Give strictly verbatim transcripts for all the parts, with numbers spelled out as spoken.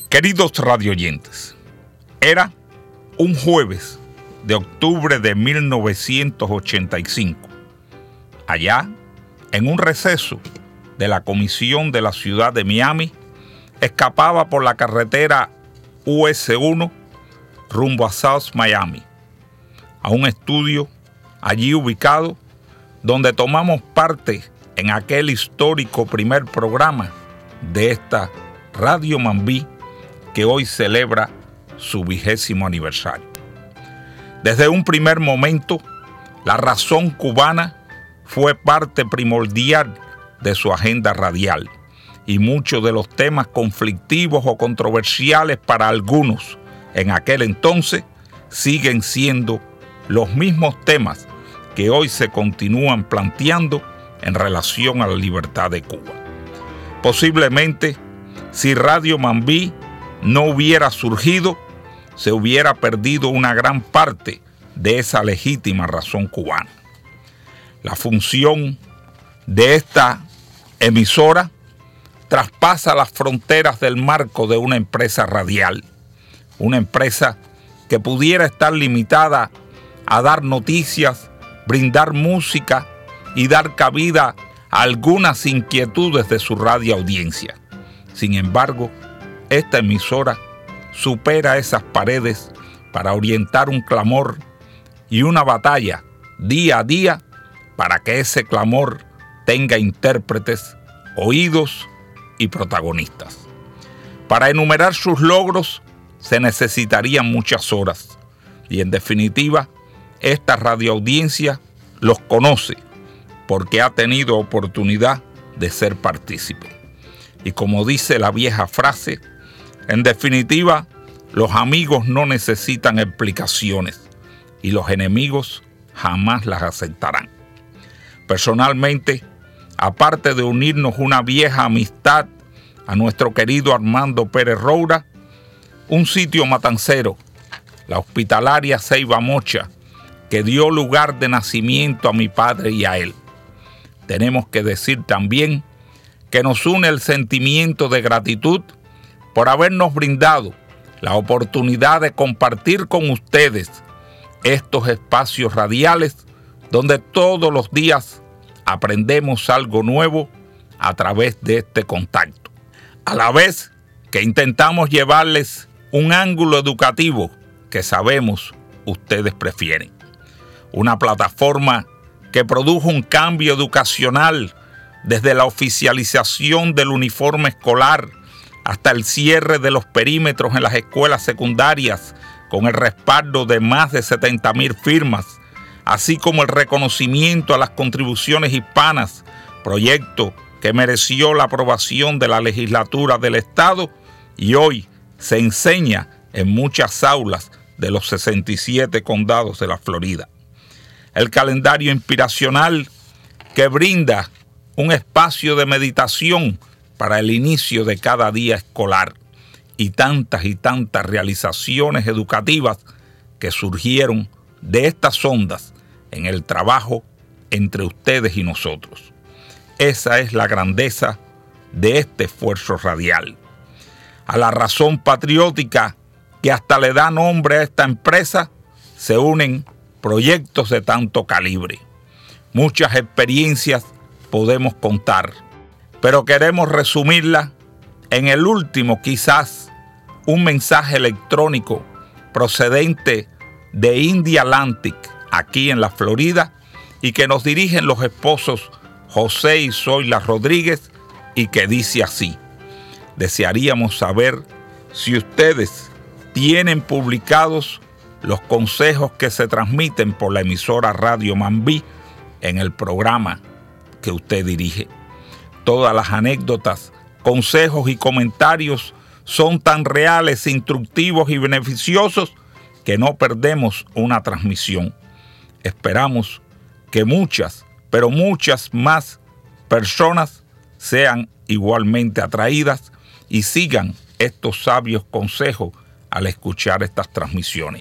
Queridos radioyentes, era un jueves de octubre de mil novecientos ochenta y cinco. Allá, en un receso de la comisión de la ciudad de Miami, escapaba por la carretera U S uno rumbo a South Miami, a un estudio allí ubicado donde tomamos parte en aquel histórico primer programa de esta Radio Mambí que hoy celebra su vigésimo aniversario. Desde un primer momento, la razón cubana fue parte primordial de su agenda radial y muchos de los temas conflictivos o controversiales para algunos en aquel entonces siguen siendo los mismos temas que hoy se continúan planteando en relación a la libertad de Cuba. Posiblemente, si Radio Mambí no hubiera surgido, se hubiera perdido una gran parte de esa legítima razón cubana. La función de esta emisora traspasa las fronteras del marco de una empresa radial, una empresa que pudiera estar limitada a dar noticias, brindar música y dar cabida a algunas inquietudes de su radioaudiencia. Sin embargo, esta emisora supera esas paredes para orientar un clamor y una batalla día a día para que ese clamor tenga intérpretes, oídos y protagonistas. Para enumerar sus logros se necesitarían muchas horas y, en definitiva, esta radioaudiencia los conoce porque ha tenido oportunidad de ser partícipe. Y como dice la vieja frase, en definitiva, los amigos no necesitan explicaciones y los enemigos jamás las aceptarán. Personalmente, aparte de unirnos una vieja amistad a nuestro querido Armando Pérez Roura, un sitio matancero, la hospitalaria Ceiba Mocha, que dio lugar de nacimiento a mi padre y a él. Tenemos que decir también que nos une el sentimiento de gratitud por habernos brindado la oportunidad de compartir con ustedes estos espacios radiales donde todos los días aprendemos algo nuevo a través de este contacto, a la vez que intentamos llevarles un ángulo educativo que sabemos ustedes prefieren. Una plataforma que produjo un cambio educacional desde la oficialización del uniforme escolar hasta el cierre de los perímetros en las escuelas secundarias con el respaldo de más de setenta mil firmas, así como el reconocimiento a las contribuciones hispanas, proyecto que mereció la aprobación de la legislatura del Estado y hoy se enseña en muchas aulas de los sesenta y siete condados de la Florida. El calendario inspiracional que brinda un espacio de meditación para el inicio de cada día escolar y tantas y tantas realizaciones educativas que surgieron de estas ondas en el trabajo entre ustedes y nosotros. Esa es la grandeza de este esfuerzo radial. A la razón patriótica que hasta le da nombre a esta empresa se unen proyectos de tanto calibre. Muchas experiencias podemos contar, pero queremos resumirla en el último, quizás, un mensaje electrónico procedente de India Atlantic, aquí en la Florida, y que nos dirigen los esposos José y Zoila Rodríguez, y que dice así: desearíamos saber si ustedes tienen publicados los consejos que se transmiten por la emisora Radio Mambí en el programa que usted dirige. Todas las anécdotas, consejos y comentarios son tan reales, instructivos y beneficiosos que no perdemos una transmisión. Esperamos que muchas, pero muchas más personas sean igualmente atraídas y sigan estos sabios consejos al escuchar estas transmisiones.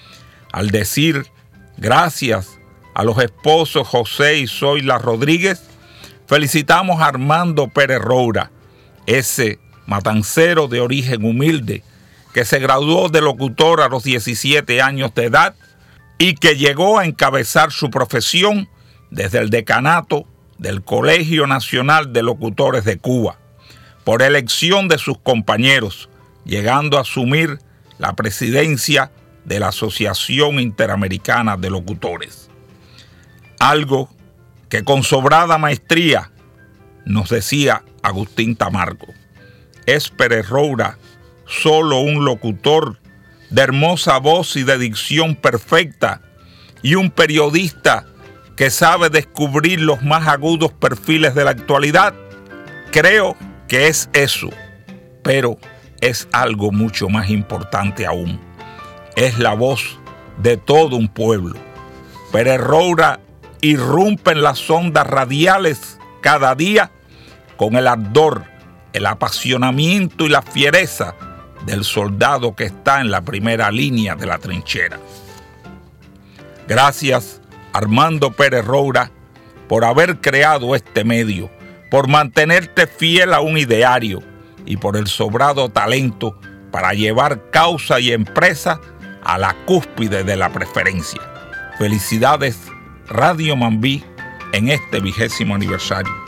Al decir gracias a los esposos José y Zoila Rodríguez, felicitamos a Armando Pérez Roura, ese matancero de origen humilde, que se graduó de locutor a los diecisiete años de edad y que llegó a encabezar su profesión desde el decanato del Colegio Nacional de Locutores de Cuba, por elección de sus compañeros, llegando a asumir la presidencia de la Asociación Interamericana de Locutores. Algo que con sobrada maestría nos decía Agustín Tamargo: es Pérez Roura solo un locutor de hermosa voz y de dicción perfecta y un periodista que sabe descubrir los más agudos perfiles de la actualidad. Creo que es eso, pero es algo mucho más importante aún. Es la voz de todo un pueblo. Pérez Roura irrumpe en las ondas radiales cada día con el ardor, el apasionamiento y la fiereza del soldado que está en la primera línea de la trinchera. Gracias, Armando Pérez Roura, por haber creado este medio, por mantenerte fiel a un ideario y por el sobrado talento para llevar causa y empresa a la cúspide de la preferencia. Felicidades, Radio Mambí, en este vigésimo aniversario.